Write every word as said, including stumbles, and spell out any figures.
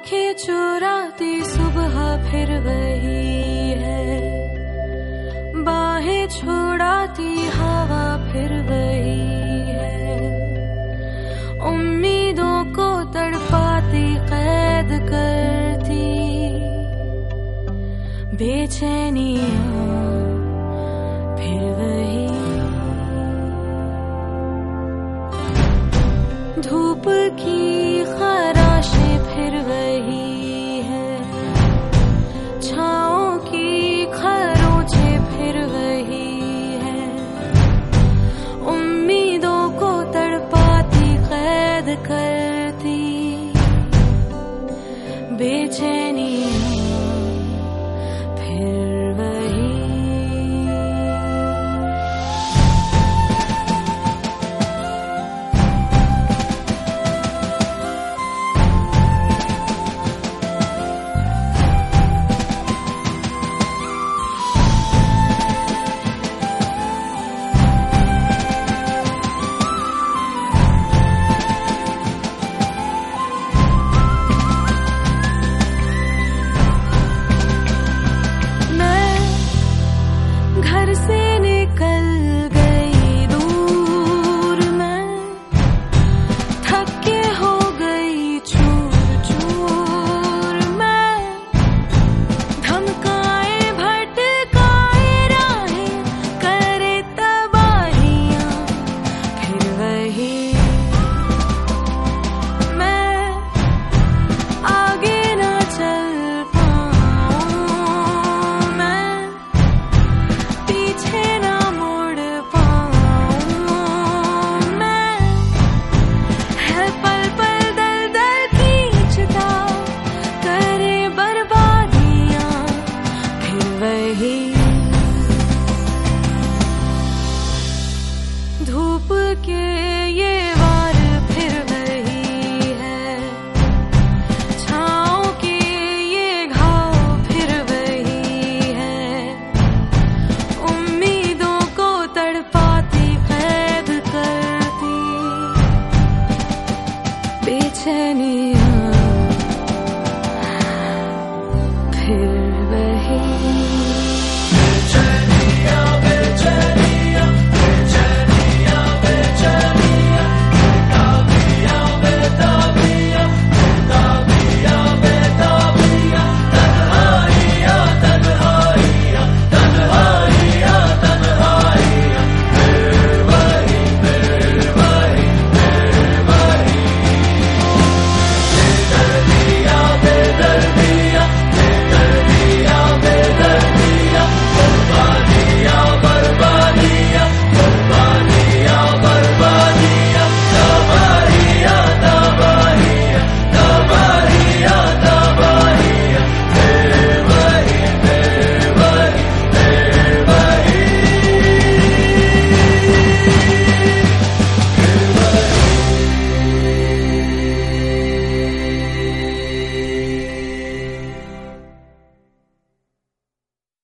आंखें चुराती सुबह फिर वही है, बाहें छुड़ाती हवा फिर वही है, उम्मीदों को तड़पाती कैद करती बेचैनियां फिर वही। धूप की खराशें फिर वही है, छाँव की खरोंचें फिर वही है, उम्मीदों को तड़पाती कैद करती बेचैनियां फिर वही। घर से निकल गई दूर मैं, थक के हो गई चूर चूर मैं, धमकाए भटकाए राहें करे तबाहियां फिर वही। मैं आगे ना चल पीछे ना मुड़ पाऊं मैं, है पल पल दल दल खींचता करे बर्बादियां फिर वही।